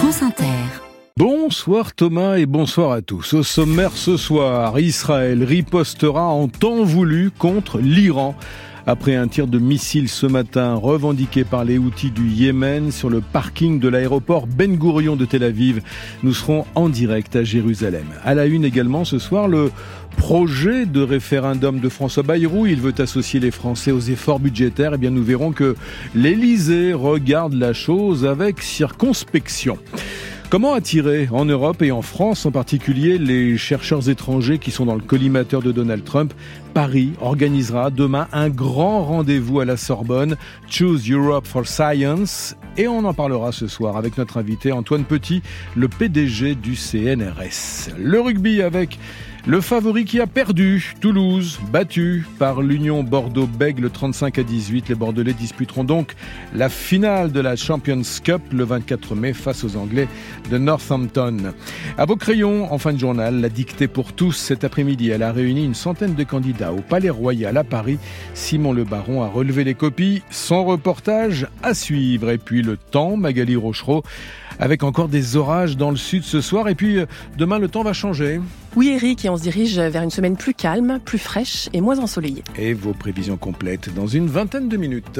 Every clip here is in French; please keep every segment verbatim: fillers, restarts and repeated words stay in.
France Inter. Bonsoir Thomas et bonsoir à tous. Au sommaire ce soir, Israël ripostera en temps voulu contre l'Iran. Après un tir de missile ce matin revendiqué par les Houthis du Yémen sur le parking de l'aéroport Ben Gourion de Tel Aviv, nous serons en direct à Jérusalem. À la une également ce soir, le projet de référendum de François Bayrou. Il veut associer les Français aux efforts budgétaires. Eh bien, nous verrons que l'Élysée regarde la chose avec circonspection. Comment attirer en Europe et en France en particulier les chercheurs étrangers qui sont dans le collimateur de Donald Trump? Paris organisera demain un grand rendez-vous à la Sorbonne, Choose Europe for Science, et on en parlera ce soir avec notre invité Antoine Petit, le P D G du C N R S. Le rugby avec le favori qui a perdu, Toulouse, battu par l'Union Bordeaux-Bègles trente-cinq à dix-huit. Les Bordelais disputeront donc la finale de la Champions Cup le vingt-quatre mai face aux Anglais de Northampton. À vos crayons, en fin de journal, la dictée pour tous cet après-midi. Elle a réuni une centaine de candidats au Palais Royal à Paris. Simon Le Baron a relevé les copies. Son reportage à suivre. Et puis le temps, Magali Rochereau, avec encore des orages dans le sud ce soir. Et puis demain, le temps va changer. Oui Eric, et on se dirige vers une semaine plus calme, plus fraîche et moins ensoleillée. Et vos prévisions complètes dans une vingtaine de minutes.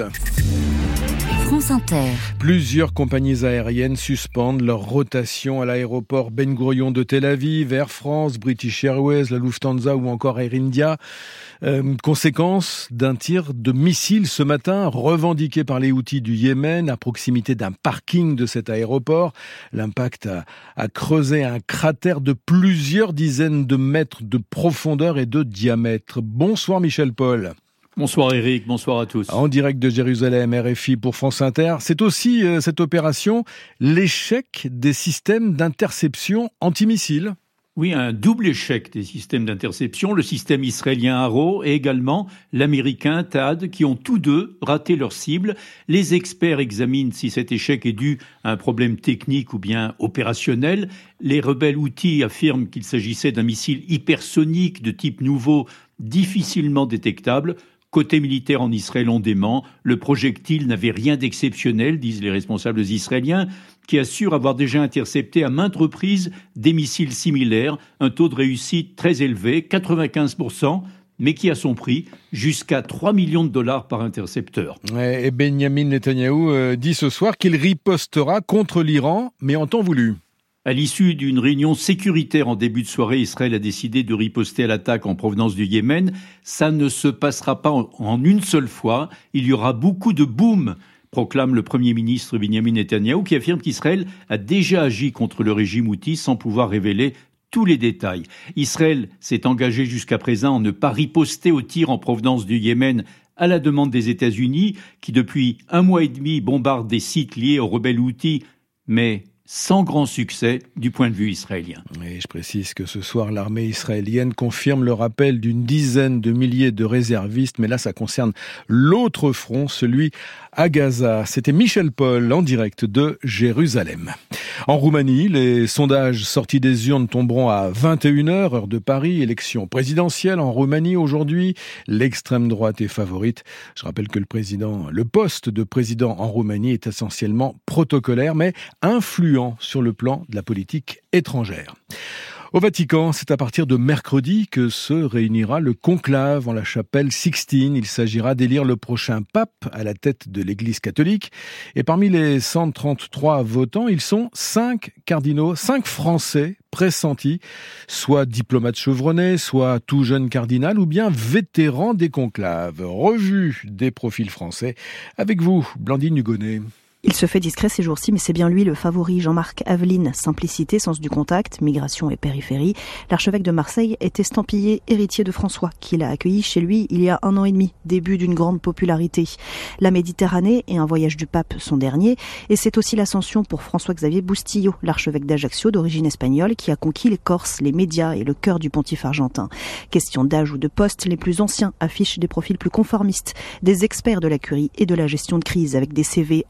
France Inter. Plusieurs compagnies aériennes suspendent leur rotation à l'aéroport Ben Gourion de Tel Aviv, Air France, British Airways, la Lufthansa ou encore Air India. Euh, conséquence d'un tir de missile ce matin revendiqué par les Houthis du Yémen à proximité d'un parking de cet aéroport. L'impact a, a creusé un cratère de plusieurs dizaines de mètres de profondeur et de diamètre. Bonsoir Michel Paul. Bonsoir Eric, bonsoir à tous. En direct de Jérusalem, R F I pour France Inter. C'est aussi euh, cette opération, l'échec des systèmes d'interception antimissiles. Oui, un double échec des systèmes d'interception, le système israélien Arrow et également l'américain T A D, qui ont tous deux raté leur cible. Les experts examinent si cet échec est dû à un problème technique ou bien opérationnel. Les rebelles Houthis affirment qu'il s'agissait d'un missile hypersonique de type nouveau, difficilement détectable. Côté militaire en Israël, on dément. Le projectile n'avait rien d'exceptionnel, disent les responsables israéliens, qui assurent avoir déjà intercepté à maintes reprises des missiles similaires, un taux de réussite très élevé, quatre-vingt-quinze pour cent, mais qui a son prix, jusqu'à trois millions de dollars par intercepteur. Et Benjamin Netanyahou dit ce soir qu'il ripostera contre l'Iran, mais en temps voulu. À l'issue d'une réunion sécuritaire en début de soirée, Israël a décidé de riposter à l'attaque en provenance du Yémen. Ça ne se passera pas en, en une seule fois. Il y aura beaucoup de boum, proclame le Premier ministre Benjamin Netanyahou, qui affirme qu'Israël a déjà agi contre le régime houthi sans pouvoir révéler tous les détails. Israël s'est engagé jusqu'à présent à ne pas riposter aux tirs en provenance du Yémen à la demande des États-Unis, qui depuis un mois et demi bombardent des sites liés aux rebelles houthis, mais sans grand succès du point de vue israélien. Et je précise que ce soir, l'armée israélienne confirme le rappel d'une dizaine de milliers de réservistes, mais là, ça concerne l'autre front, celui à Gaza. C'était Michel Paul en direct de Jérusalem. En Roumanie, les sondages sortis des urnes tomberont à vingt et une heures, heure de Paris. Élection présidentielle en Roumanie aujourd'hui. L'extrême droite est favorite. Je rappelle que le président, le poste de président en Roumanie est essentiellement protocolaire, mais influent sur le plan de la politique étrangère. Au Vatican, c'est à partir de mercredi que se réunira le conclave en la chapelle Sixtine. Il s'agira d'élire le prochain pape à la tête de l'Église catholique. Et parmi les cent trente-trois votants, ils sont cinq cardinaux, cinq Français pressentis, soit diplomates chevronnés, soit tout jeune cardinal ou bien vétérans des conclaves. Revue des profils français avec vous, Blandine Hugonnet. Il se fait discret ces jours-ci, mais c'est bien lui le favori. Jean-Marc Aveline, simplicité, sens du contact, migration et périphérie. L'archevêque de Marseille est estampillé héritier de François, qu'il a accueilli chez lui il y a un an et demi, début d'une grande popularité. La Méditerranée et un voyage du pape sont derniers, et c'est aussi l'ascension pour François-Xavier Bustillo, l'archevêque d'Ajaccio d'origine espagnole, qui a conquis les Corses, les médias et le cœur du pontife argentin. Question d'âge ou de poste, les plus anciens affichent des profils plus conformistes, des experts de la curie et de la gestion de crise, avec des C V en béton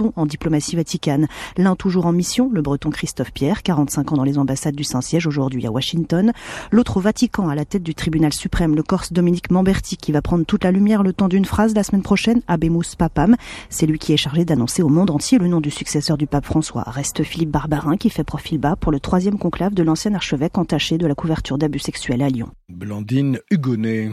bretons en diplomatie vaticane. L'un toujours en mission, le breton Christophe Pierre, quarante-cinq ans dans les ambassades du Saint-Siège, aujourd'hui à Washington. L'autre au Vatican, à la tête du tribunal suprême, le Corse Dominique Mamberti, qui va prendre toute la lumière le temps d'une phrase la semaine prochaine, Habemus Papam. C'est lui qui est chargé d'annoncer au monde entier le nom du successeur du pape François. Reste Philippe Barbarin qui fait profil bas pour le troisième conclave de l'ancien archevêque entaché de la couverture d'abus sexuels à Lyon. Blandine Hugonnet.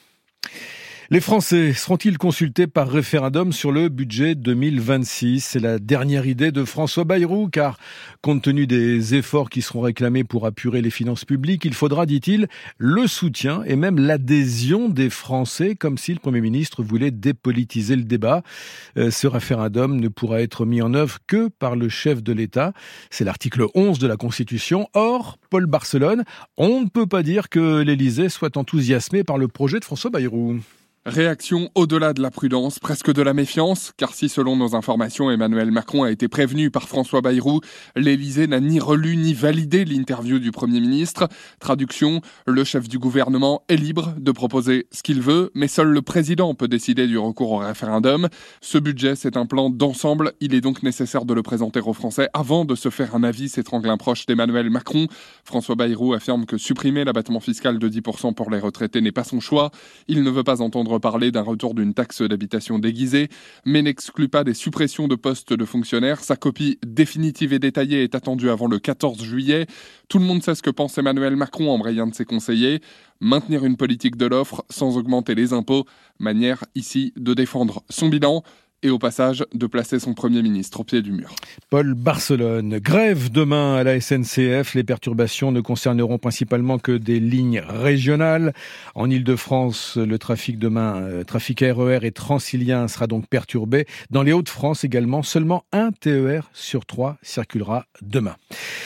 Les Français seront-ils consultés par référendum sur le budget deux mille vingt-six ? C'est la dernière idée de François Bayrou, car compte tenu des efforts qui seront réclamés pour apurer les finances publiques, il faudra, dit-il, le soutien et même l'adhésion des Français, comme si le Premier ministre voulait dépolitiser le débat. Ce référendum ne pourra être mis en œuvre que par le chef de l'État. C'est l'article onze de la Constitution. Or, Paul Barcelone, on ne peut pas dire que l'Élysée soit enthousiasmé par le projet de François Bayrou. Réaction au-delà de la prudence, presque de la méfiance, car si selon nos informations, Emmanuel Macron a été prévenu par François Bayrou, l'Élysée n'a ni relu ni validé l'interview du Premier ministre. Traduction, le chef du gouvernement est libre de proposer ce qu'il veut, mais seul le président peut décider du recours au référendum. Ce budget, c'est un plan d'ensemble, il est donc nécessaire de le présenter aux Français avant de se faire un avis, s'étrangle un proche d'Emmanuel Macron. François Bayrou affirme que supprimer l'abattement fiscal de dix pour cent pour les retraités n'est pas son choix. Il ne veut pas entendre parler d'un retour d'une taxe d'habitation déguisée, mais n'exclut pas des suppressions de postes de fonctionnaires. Sa copie définitive et détaillée est attendue avant le quatorze juillet. Tout le monde sait ce que pense Emmanuel Macron, embraye un de ses conseillers. Maintenir une politique de l'offre sans augmenter les impôts, manière ici de défendre son bilan et au passage de placer son Premier ministre au pied du mur. Paul Barcelone. Grève demain à la S N C F. Les perturbations ne concerneront principalement que des lignes régionales. En Ile-de-France, le trafic demain, euh, trafic R E R et transilien sera donc perturbé. Dans les Hauts-de-France également, seulement un T E R sur trois circulera demain.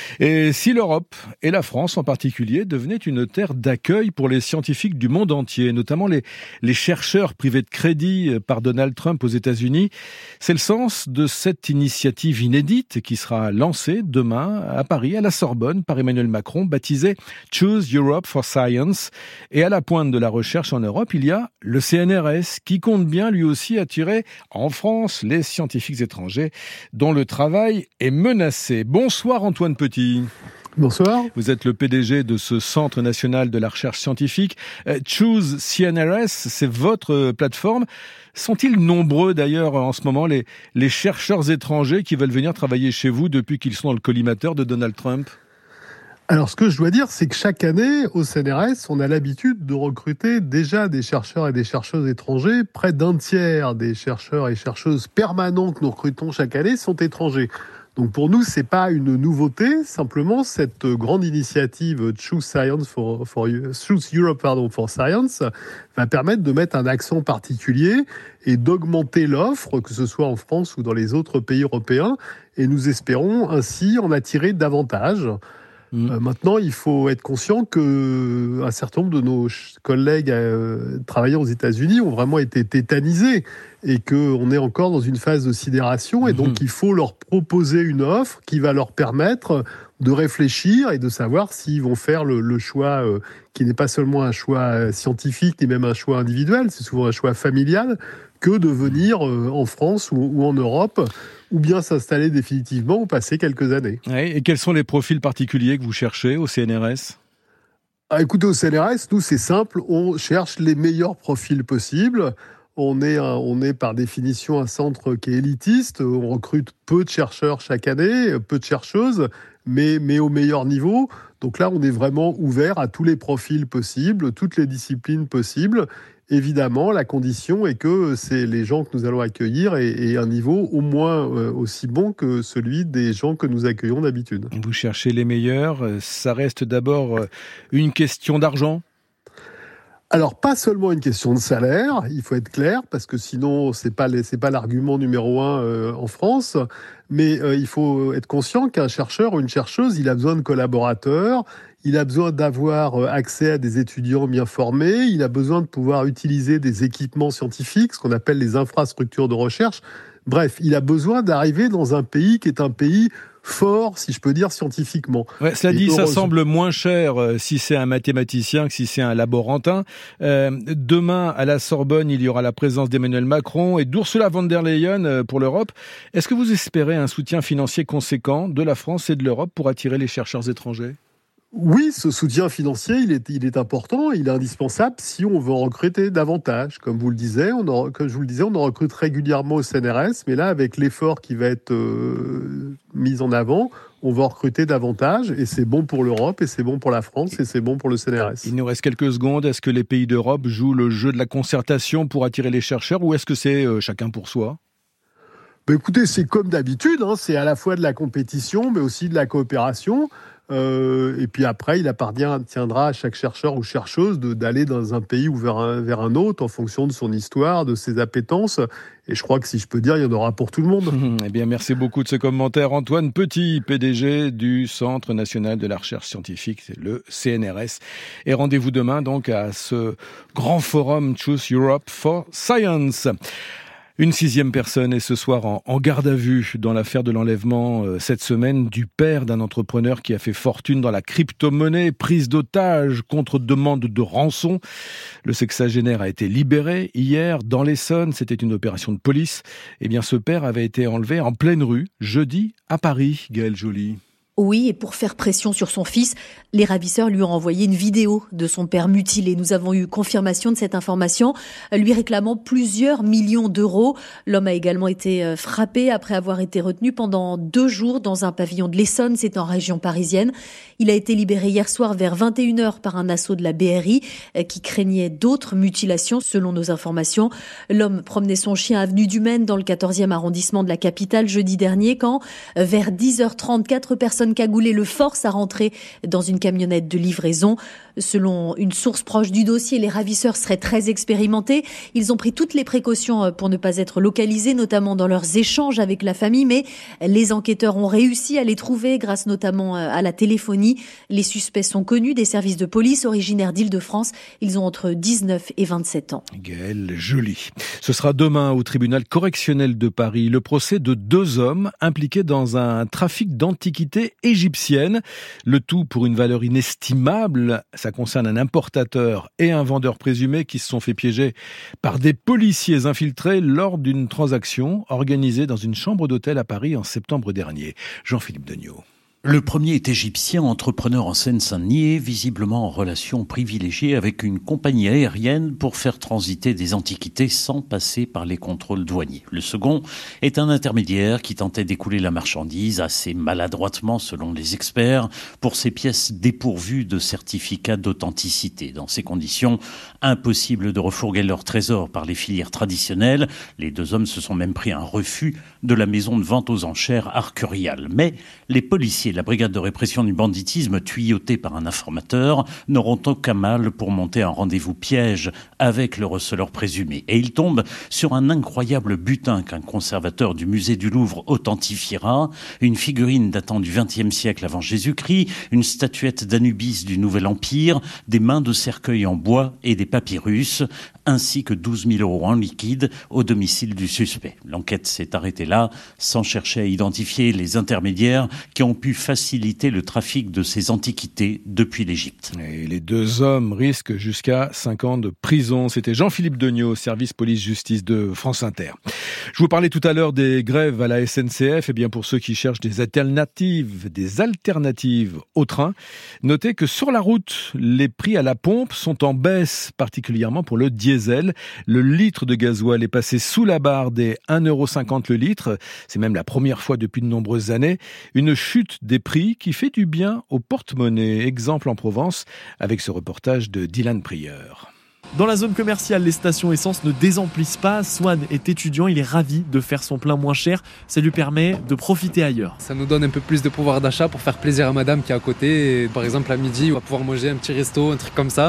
Et si l'Europe, et la France en particulier, devenaient une terre d'accueil pour les scientifiques du monde entier, notamment les, les chercheurs privés de crédit par Donald Trump aux États-Unis, c'est le sens de cette initiative inédite qui sera lancée demain à Paris, à la Sorbonne, par Emmanuel Macron, baptisée Choose Europe for Science. Et à la pointe de la recherche en Europe, il y a le C N R S qui compte bien lui aussi attirer en France les scientifiques étrangers dont le travail est menacé. Bonsoir Antoine Petit. Bonsoir. Vous êtes le P D G de ce Centre national de la recherche scientifique. Choose C N R S, c'est votre plateforme. Sont-ils nombreux d'ailleurs en ce moment les, les chercheurs étrangers qui veulent venir travailler chez vous depuis qu'ils sont dans le collimateur de Donald Trump ? Alors, ce que je dois dire, c'est que chaque année, au C N R S, on a l'habitude de recruter déjà des chercheurs et des chercheuses étrangers. Près d'un tiers des chercheurs et chercheuses permanents que nous recrutons chaque année sont étrangers. Donc pour nous, c'est pas une nouveauté. Simplement, cette grande initiative Choose Science for, for Choose Europe, pardon, for Science va permettre de mettre un accent particulier et d'augmenter l'offre, que ce soit en France ou dans les autres pays européens. Et nous espérons ainsi en attirer davantage. Mmh. Euh, maintenant, il faut être conscient que un certain nombre de nos collègues euh, travaillant aux États-Unis ont vraiment été tétanisés et qu'on est encore dans une phase de sidération. Et donc, mmh. il faut leur proposer une offre qui va leur permettre de réfléchir et de savoir s'ils vont faire le, le choix euh, qui n'est pas seulement un choix scientifique, ni même un choix individuel, c'est souvent un choix familial, que de venir euh, en France ou, ou en Europe, ou bien s'installer définitivement ou passer quelques années. Ouais, et quels sont les profils particuliers que vous cherchez au C N R S ? Ah, écoutez, au C N R S, nous, c'est simple, on cherche les meilleurs profils possibles. On est, un, on est par définition un centre qui est élitiste, on recrute peu de chercheurs chaque année, peu de chercheuses, mais, mais au meilleur niveau. Donc là, on est vraiment ouvert à tous les profils possibles, toutes les disciplines possibles. Évidemment, la condition est que c'est les gens que nous allons accueillir aient, aient un niveau au moins euh, aussi bon que celui des gens que nous accueillons d'habitude. Vous cherchez les meilleurs, ça reste d'abord une question d'argent ? Alors, pas seulement une question de salaire, il faut être clair, parce que sinon, c'est pas, les, c'est pas l'argument numéro un euh, en France, mais euh, il faut être conscient qu'un chercheur ou une chercheuse, il a besoin de collaborateurs, il a besoin d'avoir accès à des étudiants bien formés, il a besoin de pouvoir utiliser des équipements scientifiques, ce qu'on appelle les infrastructures de recherche. Bref, il a besoin d'arriver dans un pays qui est un pays fort, si je peux dire, scientifiquement. Ouais, cela dit, ça semble moins cher euh, si c'est un mathématicien que si c'est un laborantin. Euh, demain, à la Sorbonne, il y aura la présence d'Emmanuel Macron et d'Ursula von der Leyen euh, pour l'Europe. Est-ce que vous espérez un soutien financier conséquent de la France et de l'Europe pour attirer les chercheurs étrangers ? Oui, ce soutien financier, il est, il est important, il est indispensable si on veut en recruter davantage. Comme vous le disiez, on en, comme je vous le disais, on en recrute régulièrement au C N R S, mais là, avec l'effort qui va être euh, mis en avant, on va en recruter davantage, et c'est bon pour l'Europe, et c'est bon pour la France, et c'est bon pour le C N R S. Il nous reste quelques secondes. Est-ce que les pays d'Europe jouent le jeu de la concertation pour attirer les chercheurs, ou est-ce que c'est euh, chacun pour soi ? Ben écoutez, c'est comme d'habitude, hein, c'est à la fois de la compétition, mais aussi de la coopération. Euh, et puis après, il appartiendra à chaque chercheur ou chercheuse de, d'aller dans un pays ou vers un, vers un autre en fonction de son histoire, de ses appétences. Et je crois que si je peux dire, il y en aura pour tout le monde. Eh bien, merci beaucoup de ce commentaire. Antoine Petit, P D G du Centre national de la recherche scientifique, le C N R S. Et rendez-vous demain donc à ce grand forum Choose Europe for Science. Une sixième personne est ce soir en, en garde à vue dans l'affaire de l'enlèvement euh, cette semaine du père d'un entrepreneur qui a fait fortune dans la crypto-monnaie, prise d'otage contre demande de rançon. Le sexagénaire a été libéré hier dans l'Essonne. C'était une opération de police. Eh bien, ce père avait été enlevé en pleine rue jeudi à Paris. Gaëlle Joly. Oui, et pour faire pression sur son fils, les ravisseurs lui ont envoyé une vidéo de son père mutilé. Nous avons eu confirmation de cette information, lui réclamant plusieurs millions d'euros. L'homme a également été frappé après avoir été retenu pendant deux jours dans un pavillon de l'Essonne, c'est en région parisienne. Il a été libéré hier soir vers vingt et une heures par un assaut de la B R I qui craignait d'autres mutilations selon nos informations. L'homme promenait son chien avenue du Maine dans le quatorzième arrondissement de la capitale jeudi dernier quand, vers dix heures trente, quatre personnes cagoulées le forcent à rentrer dans une camionnette de livraison. Selon une source proche du dossier, les ravisseurs seraient très expérimentés. Ils ont pris toutes les précautions pour ne pas être localisés, notamment dans leurs échanges avec la famille, mais les enquêteurs ont réussi à les trouver grâce notamment à la téléphonie. Les suspects sont connus des services de police originaires d'Île-de-France. Ils ont entre dix-neuf et vingt-sept ans. Gaëlle Joly. Ce sera demain au tribunal correctionnel de Paris le procès de deux hommes impliqués dans un trafic d'antiquités égyptiennes. Le tout pour une valeur inestimable. Ça concerne un importateur et un vendeur présumé qui se sont fait piéger par des policiers infiltrés lors d'une transaction organisée dans une chambre d'hôtel à Paris en septembre dernier. Jean-Philippe Degnaud. Le premier est égyptien, entrepreneur en Seine-Saint-Denis et visiblement en relation privilégiée avec une compagnie aérienne pour faire transiter des antiquités sans passer par les contrôles douaniers. Le second est un intermédiaire qui tentait d'écouler la marchandise assez maladroitement selon les experts pour ces pièces dépourvues de certificat d'authenticité. Dans ces conditions, impossible de refourguer leur trésor par les filières traditionnelles. Les deux hommes se sont même pris un refus de la maison de vente aux enchères Arcurial. Mais les policiers la brigade de répression du banditisme, tuyautée par un informateur, n'auront aucun mal pour monter un rendez-vous piège avec le receleur présumé. Et ils tombent sur un incroyable butin qu'un conservateur du musée du Louvre authentifiera, une figurine datant du vingtième siècle avant Jésus-Christ, une statuette d'Anubis du Nouvel Empire, des mains de cercueil en bois et des papyrus, ainsi que douze mille euros en liquide au domicile du suspect. L'enquête s'est arrêtée là, sans chercher à identifier les intermédiaires qui ont pu faciliter le trafic de ces antiquités depuis l'Égypte. Et les deux hommes risquent jusqu'à cinq ans de prison. C'était Jean-Philippe Degnaud, service police-justice de France Inter. Je vous parlais tout à l'heure des grèves à la S N C F. Et bien pour ceux qui cherchent des alternatives, des alternatives au train, notez que sur la route, les prix à la pompe sont en baisse, particulièrement pour le diesel. Le litre de gasoil est passé sous la barre des un euro cinquante le litre. C'est même la première fois depuis de nombreuses années. Une chute des prix qui fait du bien au porte-monnaie. Exemple en Provence avec ce reportage de Dylan Prieur. Dans la zone commerciale, les stations essence ne désemplissent pas. Swan est étudiant, il est ravi de faire son plein moins cher. Ça lui permet de profiter ailleurs. Ça nous donne un peu plus de pouvoir d'achat pour faire plaisir à madame qui est à côté. Et par exemple, à midi, on va pouvoir manger un petit resto, un truc comme ça.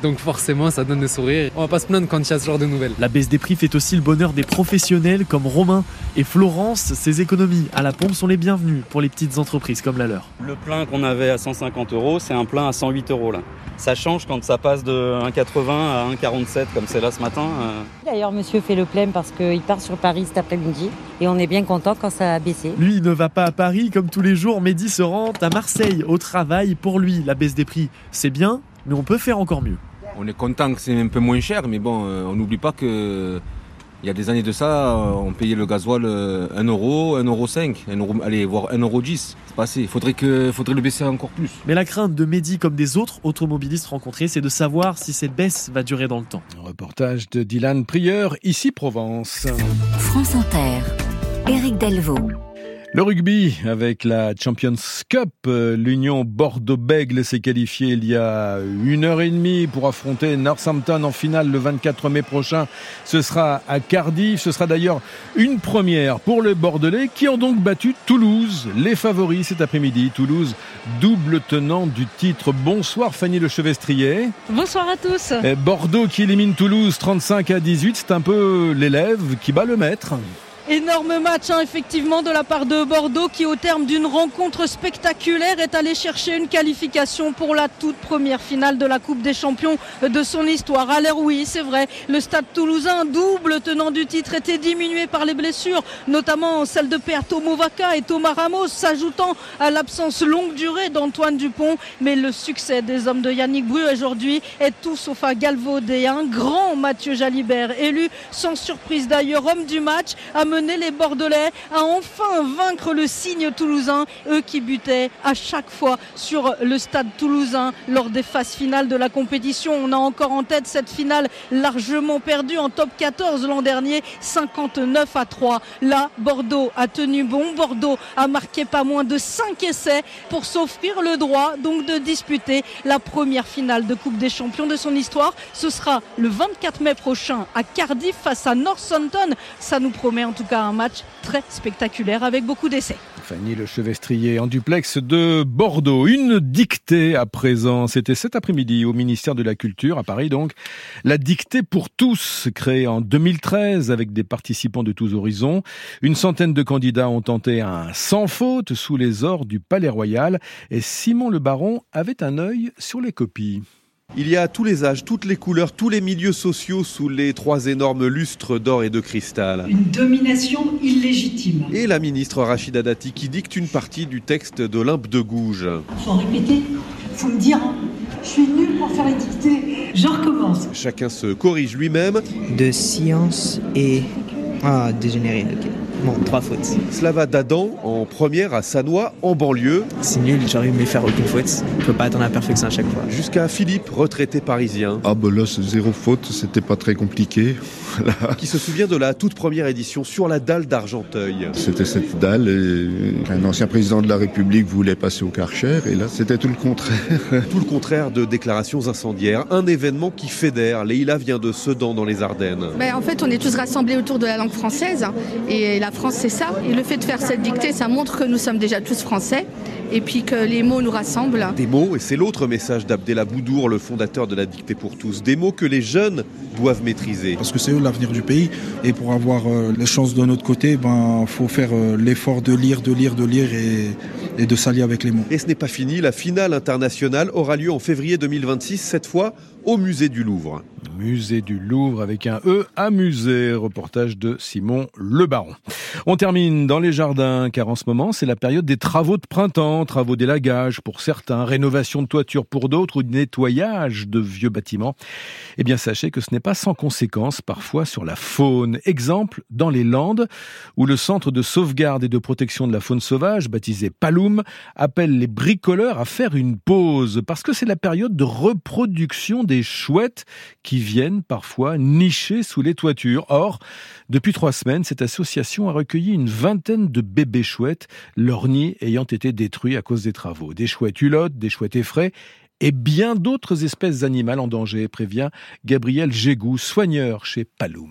Donc forcément, ça donne le sourire. On va pas se plaindre quand il y a ce genre de nouvelles. La baisse des prix fait aussi le bonheur des professionnels comme Romain et Florence. Ces économies à la pompe sont les bienvenues pour les petites entreprises comme la leur. Le plein qu'on avait à cent cinquante euros, c'est un plein à cent huit euros là. Ça change quand ça passe de un virgule quatre-vingts à un virgule quarante-sept comme c'est là ce matin. D'ailleurs, monsieur fait le plein parce qu'il part sur Paris cet après-midi et on est bien content quand ça a baissé. Lui, il ne va pas à Paris comme tous les jours. Mehdi se rend à Marseille au travail. Pour lui, la baisse des prix, c'est bien, mais on peut faire encore mieux. On est content que c'est un peu moins cher, mais bon, on n'oublie pas que il y a des années de ça, on payait le gasoil un euro, un euro cinq, un euro, allez, voire un euro dix. C'est pas assez. Il faudrait, que, faudrait le baisser encore plus. Mais la crainte de Mehdi, comme des autres automobilistes rencontrés, c'est de savoir si cette baisse va durer dans le temps. Un reportage de Dylan Prieur, ici Provence. France Inter, Éric Delvaux. Le rugby avec la Champions Cup, l'Union Bordeaux-Bègles s'est qualifiée il y a une heure et demie pour affronter Northampton en finale le vingt-quatre mai prochain. Ce sera à Cardiff, ce sera d'ailleurs une première pour les Bordelais qui ont donc battu Toulouse, les favoris cet après-midi. Toulouse, double tenant du titre. Bonsoir Fanny Le Chevestrier. Bonsoir à tous. Bordeaux qui élimine Toulouse trente-cinq à dix-huit, c'est un peu l'élève qui bat le maître. Énorme match hein, effectivement de la part de Bordeaux qui au terme d'une rencontre spectaculaire est allé chercher une qualification pour la toute première finale de la Coupe des Champions de son histoire. Alors oui, c'est vrai, le Stade Toulousain, double tenant du titre, était diminué par les blessures, notamment celle de Peato Movaca et Thomas Ramos, s'ajoutant à l'absence longue durée d'Antoine Dupont. Mais le succès des hommes de Yannick Bru aujourd'hui est tout sauf à galvauder. Un grand Mathieu Jalibert, élu sans surprise d'ailleurs homme du match, a mener les Bordelais à enfin vaincre le Cygne toulousain, eux qui butaient à chaque fois sur le Stade Toulousain lors des phases finales de la compétition. On a encore en tête cette finale largement perdue en top quatorze l'an dernier, cinquante-neuf à trois. Là, Bordeaux a tenu bon. Bordeaux a marqué pas moins de cinq essais pour s'offrir le droit donc de disputer la première finale de Coupe des Champions de son histoire. Ce sera le vingt-quatre mai prochain à Cardiff face à Northampton. Ça nous promet en tout cas un match très spectaculaire avec beaucoup d'essais. Fanny Le Chevestrier en duplex de Bordeaux. Une dictée à présent. C'était cet après-midi au ministère de la Culture, à Paris donc. La dictée pour tous, créée en deux mille treize avec des participants de tous horizons. Une centaine de candidats ont tenté un sans faute sous les ors du Palais Royal. Et Simon Le Baron avait un œil sur les copies. Il y a tous les âges, toutes les couleurs, tous les milieux sociaux sous les trois énormes lustres d'or et de cristal. Une domination illégitime. Et la ministre Rachida Dati qui dicte une partie du texte d'Olympe de Gouges. Faut en répéter, faut me dire, je suis nulle pour faire les dictées, je recommence. Chacun se corrige lui-même. De science et... Ah, dégénéré, ok. Bon, trois fautes. Slava Dadan, en première à Sannois, en banlieue. C'est nul, j'arrive à me faire aucune faute. On peut pas attendre la perfection à chaque fois. Jusqu'à Philippe, retraité parisien. Ah bah là, c'est zéro faute, c'était pas très compliqué. Voilà. Qui se souvient de la toute première édition sur la dalle d'Argenteuil. C'était cette dalle et un ancien président de la République voulait passer au Karcher et là, c'était tout le contraire. Tout le contraire de déclarations incendiaires. Un événement qui fédère. Leïla vient de Sedan dans les Ardennes. Ben, en fait, on est tous rassemblés autour de la langue française et la France, c'est ça. Et le fait de faire cette dictée, ça montre que nous sommes déjà tous français et puis que les mots nous rassemblent. Des mots, et c'est l'autre message d'Abdellah Boudour, le fondateur de la dictée pour tous. Des mots que les jeunes doivent maîtriser. Parce que c'est eux l'avenir du pays et pour avoir euh, les chances de notre côté, ben faut faire euh, l'effort de lire, de lire, de lire et, et de s'allier avec les mots. Et ce n'est pas fini, la finale internationale aura lieu en février deux mille vingt-six, cette fois au musée du Louvre. Musée du Louvre avec un E à musée. Reportage de Simon Le Baron. On termine dans les jardins car en ce moment c'est la période des travaux de printemps, travaux d'élagage pour certains, rénovation de toiture pour d'autres ou nettoyage de vieux bâtiments. Eh bien sachez que ce n'est pas sans conséquences parfois sur la faune. Exemple dans les Landes où le centre de sauvegarde et de protection de la faune sauvage baptisé Paloum appelle les bricoleurs à faire une pause parce que c'est la période de reproduction des chouettes qui viennent parfois nicher sous les toitures. Or, depuis trois semaines, cette association a recueilli une vingtaine de bébés chouettes, leurs nids ayant été détruits à cause des travaux. Des chouettes hulottes, des chouettes effraies et bien d'autres espèces animales en danger, prévient Gabriel Gégou, soigneur chez Paloum.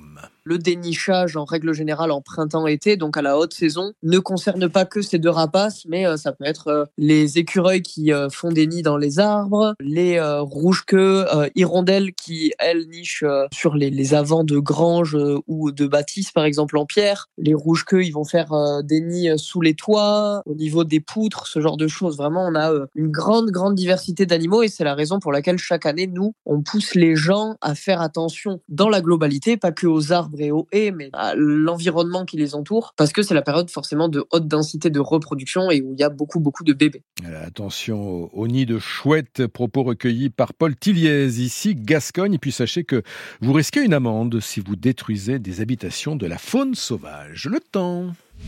Le dénichage, en règle générale, en printemps-été, donc à la haute saison, ne concerne pas que ces deux rapaces, mais euh, ça peut être euh, les écureuils qui euh, font des nids dans les arbres, les euh, rouges-queues, euh, hirondelles qui, elles, nichent euh, sur les, les avants de granges euh, ou de bâtisses, par exemple en pierre. Les rouges-queues, ils vont faire euh, des nids sous les toits, au niveau des poutres, ce genre de choses. Vraiment, on a euh, une grande, grande diversité d'animaux et c'est la raison pour laquelle chaque année, nous, on pousse les gens à faire attention dans la globalité, pas que aux arbres et aux haies, mais à l'environnement qui les entoure, parce que c'est la période forcément de haute densité de reproduction et où il y a beaucoup, beaucoup de bébés. Attention au nid de chouettes, propos recueillis par Paul Tilliez, ici Gascogne. Et puis sachez que vous risquez une amende si vous détruisez des habitations de la faune sauvage. Le temps.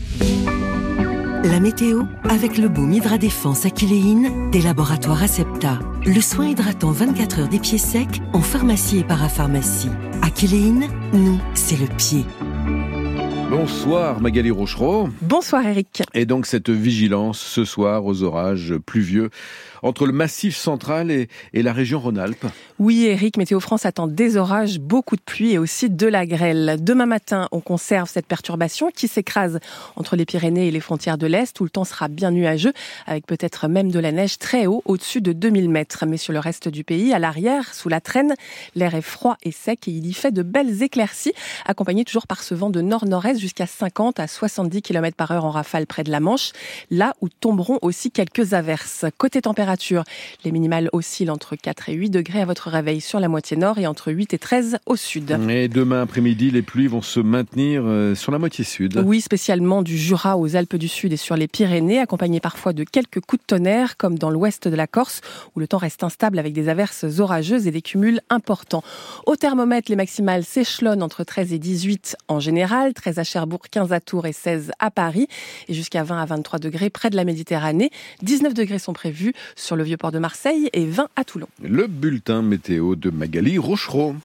La météo avec le baume Hydra Défense Aquiléine des laboratoires Acepta. Le soin hydratant vingt-quatre heures des pieds secs en pharmacie et parapharmacie. Aquiléine, nous, c'est le pied. Bonsoir Magali Rochereau. Bonsoir Eric. Et donc cette vigilance ce soir aux orages pluvieux entre le Massif central et, et la région Rhône-Alpes. Oui Eric, Météo France attend des orages, beaucoup de pluie et aussi de la grêle. Demain matin, on conserve cette perturbation qui s'écrase entre les Pyrénées et les frontières de l'Est où le temps sera bien nuageux avec peut-être même de la neige très haut au-dessus de deux mille mètres. Mais sur le reste du pays, à l'arrière, sous la traîne, l'air est froid et sec et il y fait de belles éclaircies accompagnées toujours par ce vent de nord-nord-est jusqu'à cinquante à soixante-dix kilomètres par heure en rafale près de la Manche, là où tomberont aussi quelques averses. Côté température, les minimales oscillent entre quatre et huit degrés à votre réveil sur la moitié nord et entre huit et treize au sud. Et demain après-midi, les pluies vont se maintenir sur la moitié sud. Oui, spécialement du Jura aux Alpes du Sud et sur les Pyrénées, accompagnées parfois de quelques coups de tonnerre, comme dans l'ouest de la Corse, où le temps reste instable avec des averses orageuses et des cumuls importants. Au thermomètre, les maximales s'échelonnent entre treize et dix-huit en général, treize à Cherbourg, quinze à Tours et seize à Paris, et jusqu'à vingt à vingt-trois degrés près de la Méditerranée. dix-neuf degrés sont prévus sur le Vieux-Port de Marseille et vingt à Toulon. Le bulletin météo de Magali Rochereau.